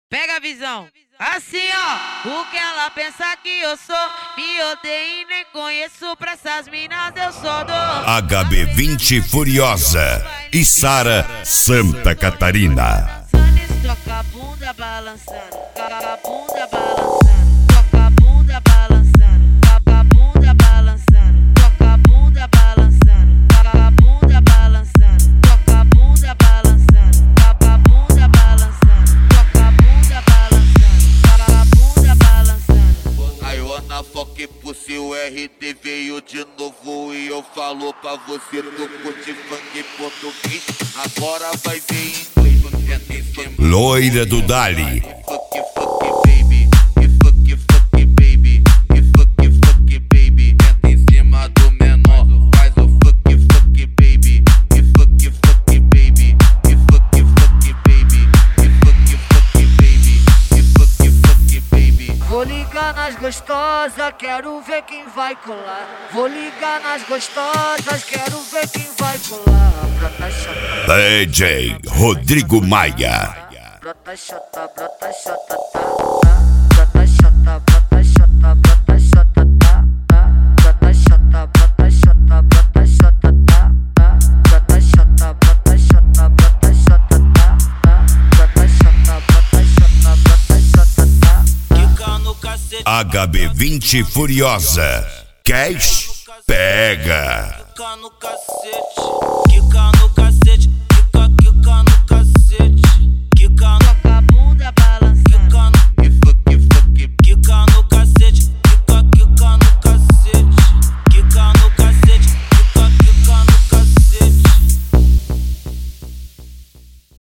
Pega a visão. Assim, ó, o que ela pensa que eu sou? Me odeio e nem conheço, pra essas minas eu sou do HB20 Furiosa e Sara Santa Catarina. Toca a bunda balançando, toca a bunda balançando, toca a bunda balançando, toca a bunda balançando, toca a bunda balançando, toca a bunda balançando, toca a bunda balançando, toca a bunda balançando, toca a bunda balançando, toca a bunda balançando. Aí ó, na foca pussy, o RD veio de novo e eu falo pra você, tu curte funk português, agora vai ver em inglês. Loira do Dali. Fuck, fuck, baby. Fuck, fuck, baby. Fuck, fuck, baby. Entra em cima do menor, faz o fuck, fuck, baby. Fuck, fuck, baby. Fuck, fuck, baby. Fuck, fuck, baby. Fuck, fuck, baby. Vou ligar nas gostosas, quero ver quem vai colar. Vou ligar nas gostosas, quero ver quem vai colar. Brota chata, DJ Rodrigo Maia. brota chata, brota chata, tá. Brota chata, brota chata, brota chata, tá. Brota chata, brota chata, brota chata, tá. Brota chata, brota chata, brota chata, tá. Brota chata, brota chata, brota chata, tá. Quica no cacete, HB20 Furiosa. Cash pega. quica no cacete.